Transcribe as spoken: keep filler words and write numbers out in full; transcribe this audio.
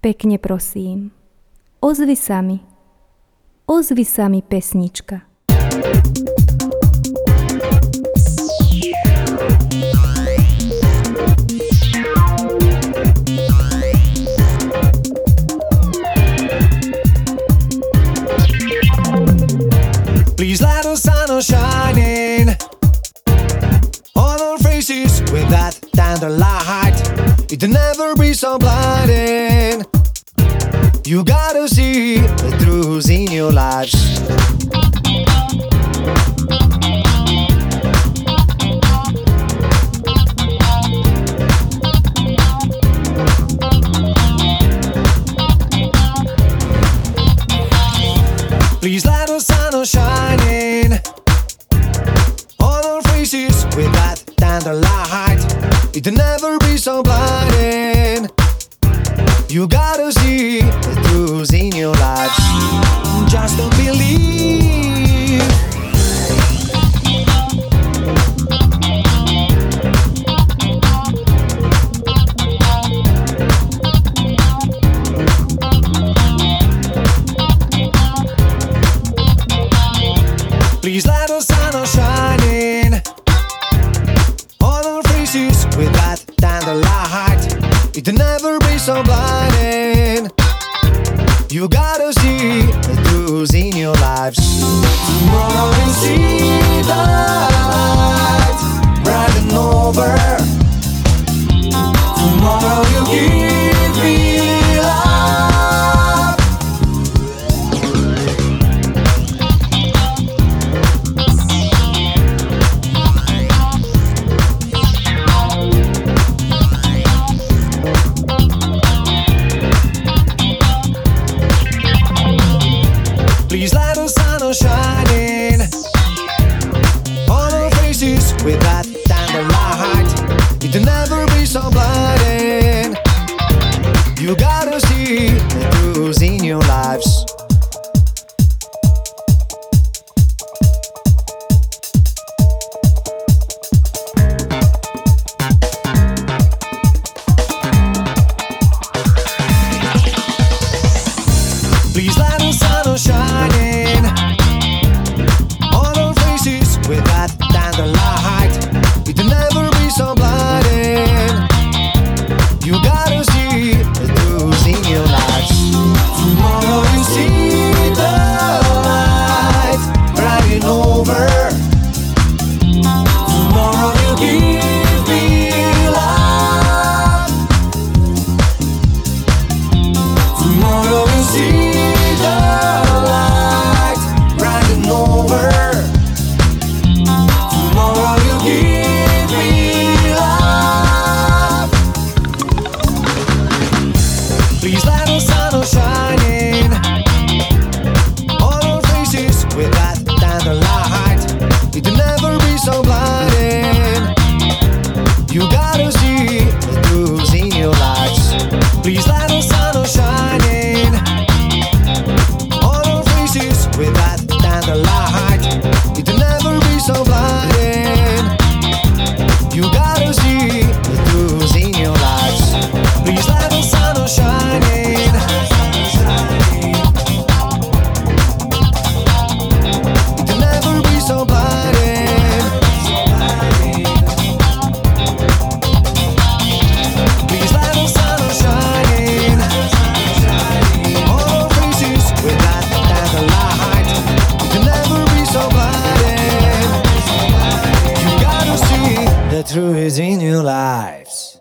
Pekne prosím, ozvi sa mi, ozvi sa mi pesnička. Please let the sun shining on our faces with that tender light. It'll never be so blinding. You gotta see the truth in your lives. Please let the sun shining on our faces with that tender light. It'll never be so blinding. You gotta see the truth in your lives. Just don't believe. Please let the sun shining on our faces with that tender light. It'll never be so blinding. You gotta see the truth in your lives. Tomorrow you see the light brighten over. Tomorrow you give me love. Please let the sun shining on our faces with that tender light. It'll never be so blinding. You gotta see the truth in your lives. Please let the sun shining on our faces with that tender light. It'll never be so blinding. You gotta see the truth in your lives. Tomorrow you see the light brighten over. Tomorrow you give me love. Tomorrow you see the light brighten over. Tomorrow you give me love. Please let the sun shining on our faces with that tender light. It'll never be so blinding. You gotta see the truth in your lives. Please let the sun shining on our faces with that tender light. It'll never be so blinding. You gotta see the truth in your lives. Please let the sun shining. It'll never be so blinding. Please let the sun shining on our faces with that tender light. It'll never be so blinding. You gotta see the truth in your lives.